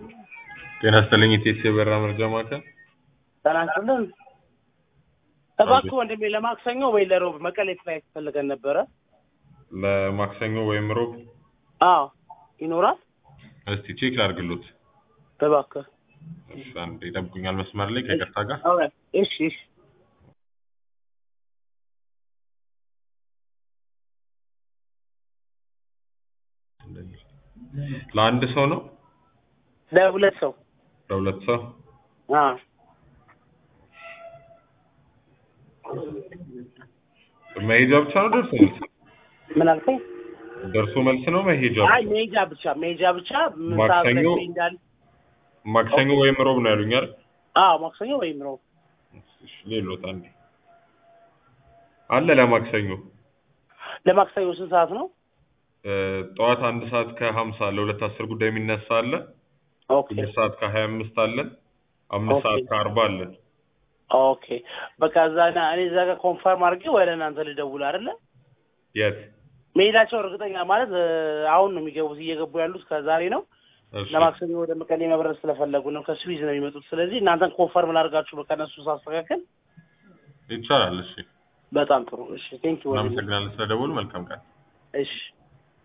ጤና ይስጥልኝ ኢቴክስ የበራ መርጃ ማዕከል። ተናንተን እባክህ ወንድሜ ለማክሰኞ ወይ ለሮብ መቀሌ ፍላይት ፈልገን ነበረ። ለማክሰኞ ወይም ሮብ? አዎ ይኖራል። እስቲ ቼክ ላድርግሎት። እባክህ እሺ አንዴ ይጠብቁኛል መስመር ላይ ከይቅርታ ጋር። እሺ እሺ። ለአንድ ሰው ነው? ለሁለት ሰው። ለሁለት ሰው? አዎ መሄጃ ብቻ ነው ደርሶ መልስ? ምን አልከኝ? ደርሶ መልስ ነው መሄጃ? አይ መሄጃ ብቻ ማክሰኞ ወይም ሮብ ነው ያሉኝ አይደል? አዎ ማክሰኞ ወይም ሮብ። እሺ ሌሎት አንዴ አለ ለማክሰኞ ስንት ሰዓት ነው? ጠዋት 1 ሰዓት ከ50 ለ2:10 ጉዳይ የሚነሳ አለ። ኦኬ 2 ሰዓት ከ25 አለ። 5 ሰዓት ከ40 አለ። ኦኬ በቃ እኔ እዛ ጋር ኮንፈርም አድርጌ ወደ እናንተ ልደውል አይደለ? የት መሄዳቸው እርግጠኛ ማለት አሁን ነው የሚገቡት፣ እየገቡ ያሉት ከዛሬ ነው። ለማክሰኞ ወደ መቀሌ መብረር ስለፈለጉ ነው፣ ከስዊዝ ነው የሚመጡት። ስለዚህ እናንተን ኮንፈርም ላድርጋችሁ በቃ እነሱ ሳስተካከል ይቻላል። እሺ በጣም ጥሩ። እሺ ቴንክ ዩ። እናመሰግናለን ስለደወሉ። መልካም ቀን። እሺ